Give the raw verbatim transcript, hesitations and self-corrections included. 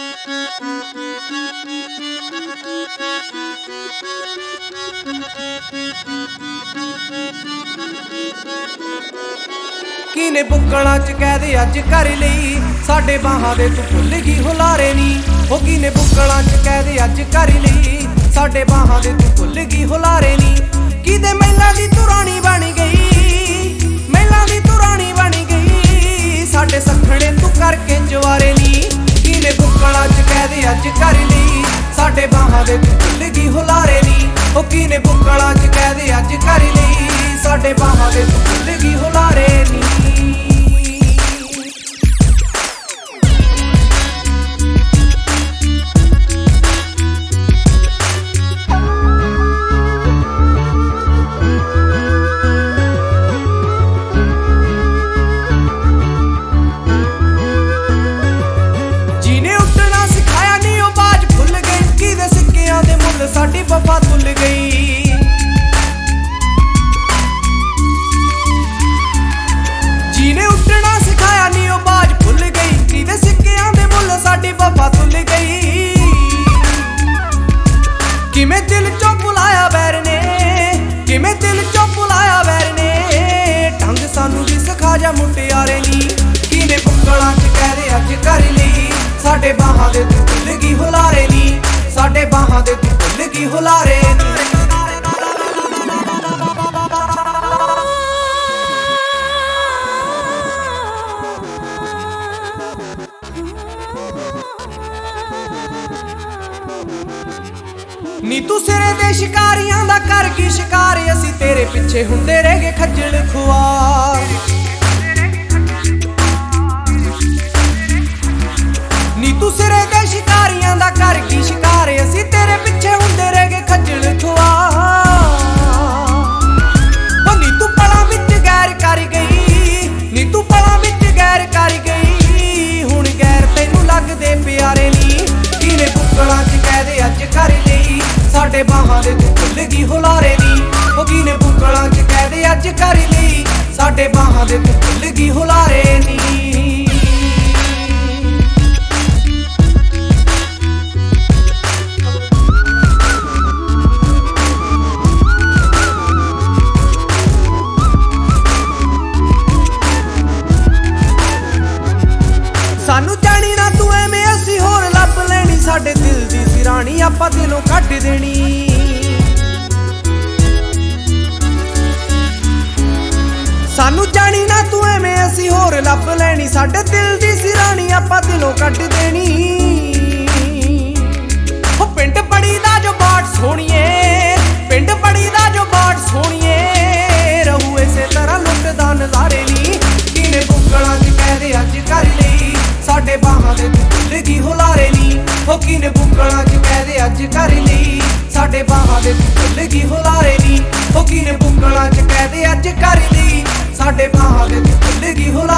किने बुक्कड़ां च कैद अज कर लई साडे बाहां दे तू भुल गई हुलारे नी। हो किने बुक्कड़ां च कैद अज कर लई साडे बाहां दे तू भुल गई हुलारे नी। किदे महिलां दी तू राणी बन गई, महिलां दी तू राणी बन गई, साडे सखणे तू करके जवारे नी। किने बुक्कड़ां च कैद अज कर लई साडे बाहां दे तू भुल गई हुलारे नी। हो किने बुक्कड़ां च कैद अज कर लई साडे बाहां दे तू भुल गई हुलारे नी। साडी वफा तुल गई, जीने उठना सिखाया नी ओ बाज भुल गई, किदे सिक्कियां दे मुल साडी वफा तुल गई। किवें दिल चों बुलाया बैर ने, किवें दिल चों बुलाया बैर ने, ढंग सानू भी सिखा जा मुटियारे नी। किने बुक्कड़ां च कैद अज कर लई साडे बाहां दे तू भुल गई हुलारे नी, साडे बाहां दे तू भुल गई हुलारे नी। नी तू सिरे दे शिकारियां दा कर की शिकार, असी तेरे पिछे हुंदे रह गए खज्जल खुआर। नी तू सिरे दे शिकारियां दा कर की शिकार, असी तेरे पिछे हुंदे रह गए खज्जल खुआर। नी तू पलां विच गैर कर गई, नी तू पलां विच गैर कर गई, हुण गैर तैनू लगदे प्यारे नी। किने बुक्कड़ां च कैद अज कर लई साडे बाहां दे तू भुल गई हुलारे नी। हो किने बुक्कड़ां च कैद अज कर लई साडे बाहां दे तू भुल गई हुलारे नी। सानू जानी ना तू एवें असी होर लभ लैनी, साडे दिल दी सिराणी आपां दिलों कढ देनी। सानू जानी ना तू एवें असी होर लभ लैनी, साडे दिल दी सिराणी आपां दिलों कढ देनी। हो पिंड बड़ी दा जो बाट सोहणीए, पिंड बड़ी दा जो बाट सोहणीए, रहू इसे तरह लुटदा नज़ारे नी। किने बुक्कड़ां च कैद अज कर लई साडे बाहां दे तू भुल गई हुलारे नी। हो किने बुक्कड़ां च कैद अज कर लई साडे बाहां दे तू भुल गई हुलारे नी। हो किने बुक्कड़ां च कैद अज कर लई साडे बाहां दे तू भुल गई हुलारे नी।